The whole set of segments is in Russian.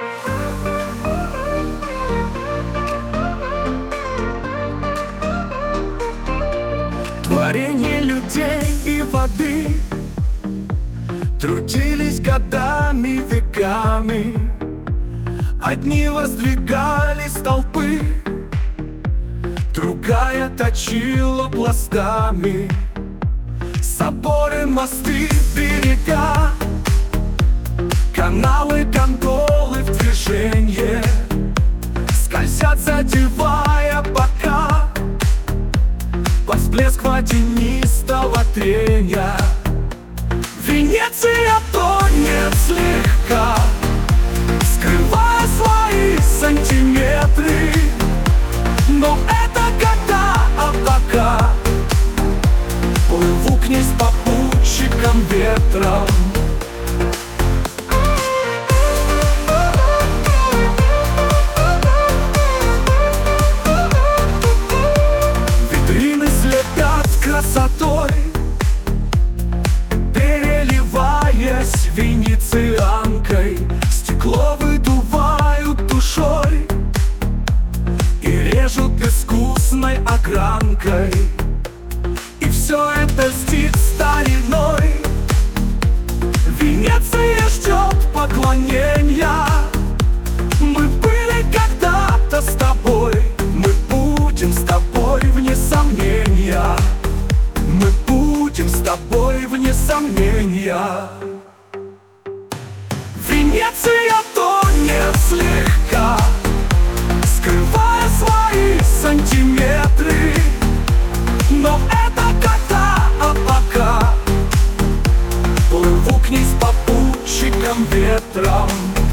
Творение людей и воды трудились годами, веками. Одни воздвигали столпы, другая точила пластами. Соборы, мосты, берега, каналы, гондолы в движении скользят, задевая бока под всплеск водянистого трения. Венеция тонет слегка, скрывая свои сантиметры. Но это когда облака, плыву к ней с попутчиком ветром. Витрины слепят красотой, переливаясь венецианкой. Стекло выдувают душой и режут искусной огранкой. И все это льстит стариной. Венеция ждет поклонения. Мы были когда-то с тобой, мы будем с тобой вне сомнения. Мы будем с тобой вне сомнения. Венеция тонет слегка, скрывая свои сантиметры. Но это когда облака, плыву к ней с попутчиком ветром.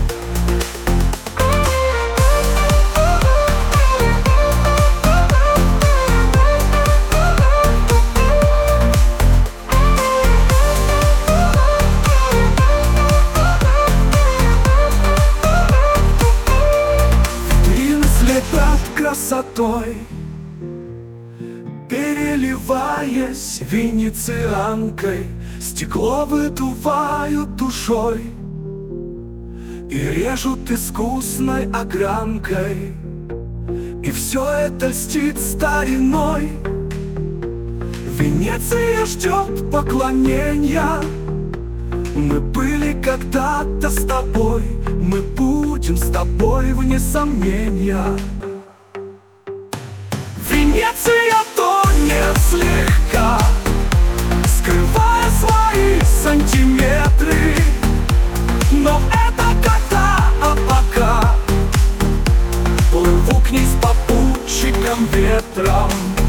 Красотой, переливаясь венецианкой. Стекло выдувают душой и режут искусной огранкой. И все это льстит стариной. Венеция ждет поклонения. Мы были когда-то с тобой, мы будем с тобой вне сомнения. Венеция тонет слегка, скрывая свои сантиметры. Но это когда облака, плыву к ней с попутчиком ветром.